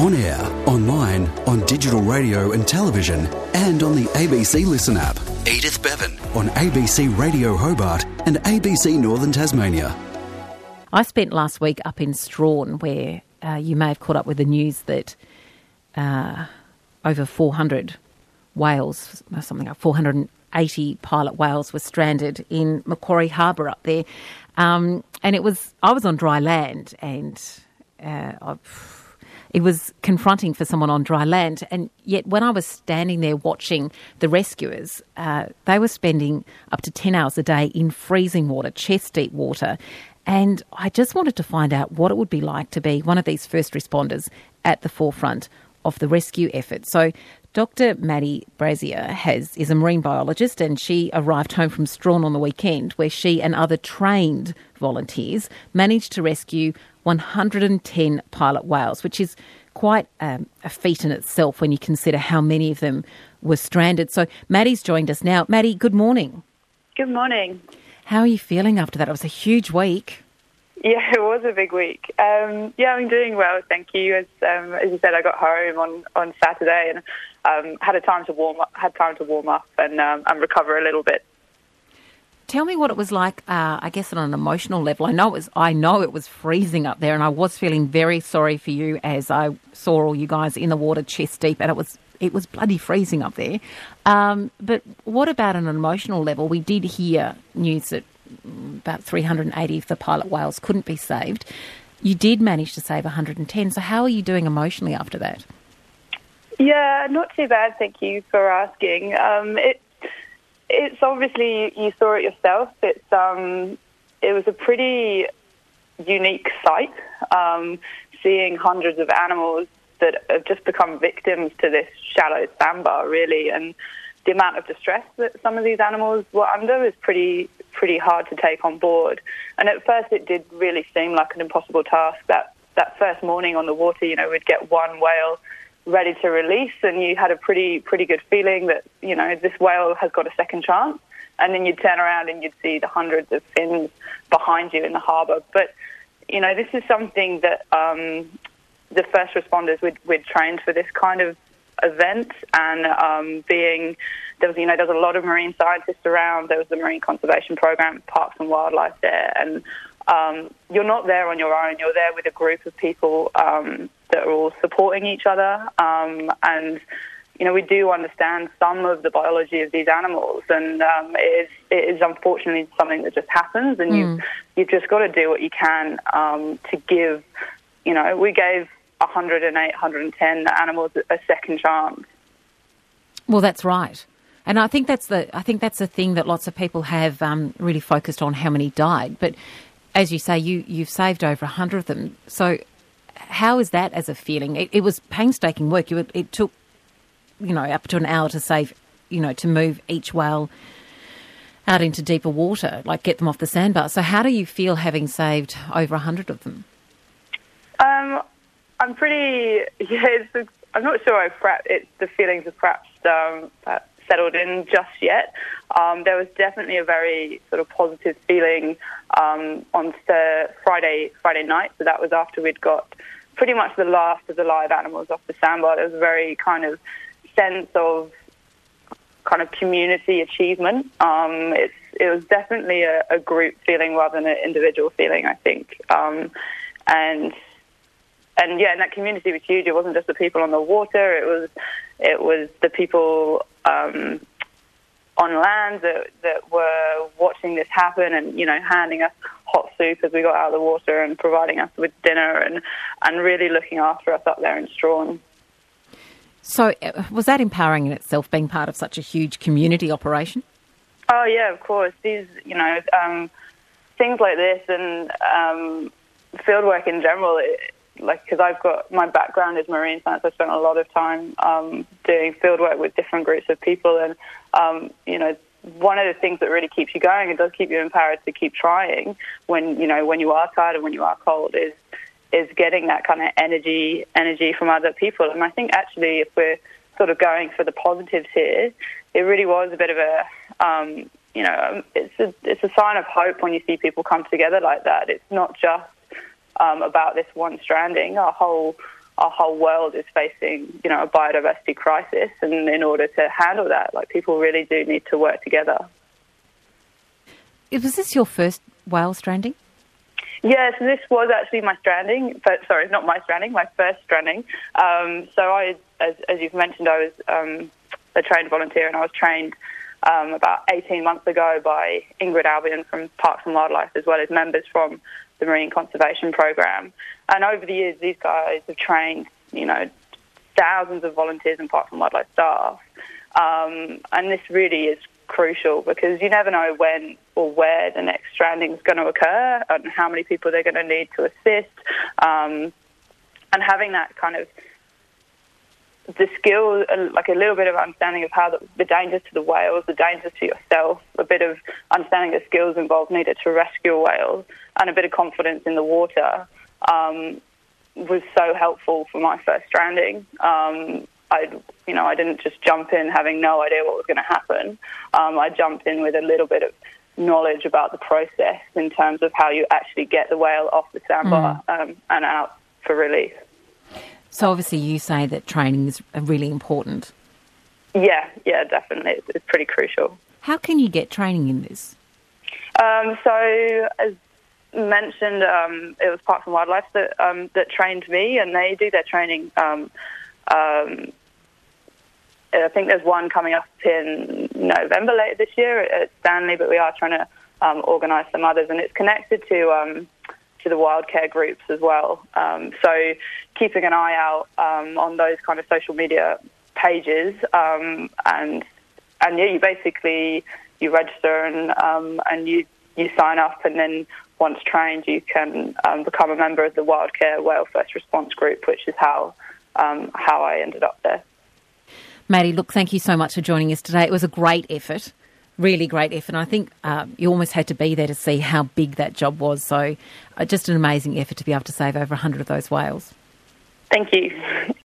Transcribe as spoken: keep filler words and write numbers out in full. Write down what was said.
On air, online, on digital radio and television, and on the A B C Listen app. Edith Bevan on A B C Radio Hobart and A B C Northern Tasmania. I spent last week up in Strawn, where uh, you may have caught up with the news that uh, over four hundred whales, something like four hundred eighty pilot whales were stranded in Macquarie Harbour up there. Um, and it was, I was on dry land, and uh, I, it was confronting for someone on dry land. And yet when I was standing there watching the rescuers, uh, they were spending up to ten hours a day in freezing water, chest-deep water. And I just wanted to find out what it would be like to be one of these first responders at the forefront of the rescue effort. So Doctor Maddie Brazier has, is a marine biologist, and she arrived home from Strawn on the weekend, where she and other trained volunteers managed to rescue one hundred ten pilot whales, which is quite um, a feat in itself when you consider how many of them were stranded. So Maddie's joined us now. Maddie, good morning. Good morning. How are you feeling after that? It was a huge week. Yeah, it was a big week. Um, yeah, I'm doing well, thank you. As um, as you said, I got home on, on Saturday and um, had a time to warm up, had time to warm up and um, and recover a little bit. Tell me what it was like. Uh, I guess on an emotional level. I know it was. I know it was freezing up there, and I was feeling very sorry for you as I saw all you guys in the water, chest deep, and it was. It was bloody freezing up there. Um, but what about on an emotional level? We did hear news that about three hundred eighty of the pilot whales couldn't be saved. You did manage to save one hundred ten. So how are you doing emotionally after that? Yeah, not too bad, thank you for asking. Um, it, it's obviously, you saw it yourself. It's um, it was a pretty unique sight, um, seeing hundreds of animals that have just become victims to this shallow sandbar, really, and the amount of distress that some of these animals were under is pretty pretty hard to take on board. And at first it did really seem like an impossible task. That that first morning on the water, you know, we'd get one whale ready to release, and you had a pretty pretty good feeling that, you know, this whale has got a second chance. And then you'd turn around and you'd see the hundreds of fins behind you in the harbour. But, you know, this is something that um, the first responders, we'd, we'd trained for this kind of event, and um, being, there was, you know, there was a lot of marine scientists around. There was the Marine Conservation Program, Parks and Wildlife there, and um, you're not there on your own. You're there with a group of people um, that are all supporting each other, um, and, you know, we do understand some of the biology of these animals, and um, it, is, it is unfortunately something that just happens, and mm. you've, you've just got to do what you can um, to give, you know, we gave one hundred eight, one hundred ten animals a second chance. Well, that's right, and I think that's the I think that's the thing that lots of people have um, really focused on, how many died. But as you say, you you've saved over a hundred of them. So how is that as a feeling? It, it was painstaking work. You, it took, you know, up to an hour to save, you know, to move each whale out into deeper water, like get them off the sandbar. So how do you feel having saved over a hundred of them? Um. I'm pretty, yeah, it's, I'm not sure I've perhaps, it's, the feelings have perhaps um, settled in just yet. Um, there was definitely a very sort of positive feeling um, on the Friday Friday night, so that was after we'd got pretty much the last of the live animals off the sandbar. There was a very kind of sense of kind of community achievement. Um, it's, it was definitely a, a group feeling rather than an individual feeling, I think. Um, and... And yeah, and that community was huge. It wasn't just the people on the water. It was, it was the people um, on land that, that were watching this happen, and, you know, handing us hot soup as we got out of the water, and providing us with dinner, and, and really looking after us up there in Strawn. So, was that empowering in itself, being part of such a huge community operation? Oh yeah, of course. These, you know, um, things like this, and um, fieldwork in general. It, Like, because I've got, my background is marine science. I spent a lot of time um, doing fieldwork with different groups of people, and um, you know, one of the things that really keeps you going, it does keep you empowered to keep trying when, you know, when you are tired and when you are cold, is is getting that kind of energy energy from other people. And I think actually, if we're sort of going for the positives here, it really was a bit of a um, you know, it's a it's a sign of hope when you see people come together like that. It's not just Um, about this one stranding. Our whole our whole world is facing, you know, a biodiversity crisis, and in order to handle that, like, people really do need to work together. Was this your first whale stranding? Yeah, so this was actually my stranding, but sorry, not my stranding, my first stranding. Um, so I, as, as you've mentioned, I was um, a trained volunteer, and I was trained um, about eighteen months ago by Ingrid Albion from Parks and Wildlife, as well as members from the Marine Conservation Program. And over the years, these guys have trained, you know, thousands of volunteers and Parks and Wildlife staff. Um, and this really is crucial, because you never know when or where the next stranding is going to occur and how many people they're going to need to assist. Um, and having that kind of the skill, like a little bit of understanding of how the, the dangers to the whales, the dangers to yourself, a bit of understanding the skills involved needed to rescue a whale, and a bit of confidence in the water um, was so helpful for my first stranding. Um, I, you know, I didn't just jump in having no idea what was going to happen. Um, I jumped in with a little bit of knowledge about the process in terms of how you actually get the whale off the sandbar mm. um, and out for release. So obviously you say that training is really important. Yeah, yeah, definitely. It's, it's pretty crucial. How can you get training in this? Um, so as mentioned, um, it was Parks and Wildlife that um, that trained me, and they do their training. Um, um, I think there's one coming up in November later this year at Stanley, but we are trying to um, organise some others, and it's connected to um, to the wildcare groups as well. Um, so keeping an eye out um, on those kind of social media pages, um, and and yeah, you basically you register and um, and you you sign up, and then once trained, you can um, become a member of the Wildcare Whale First Response Group, which is how um, how I ended up there. Maddie, look, thank you so much for joining us today. It was a great effort, really great effort. And I think uh, you almost had to be there to see how big that job was. So uh, just an amazing effort to be able to save over one hundred of those whales. Thank you.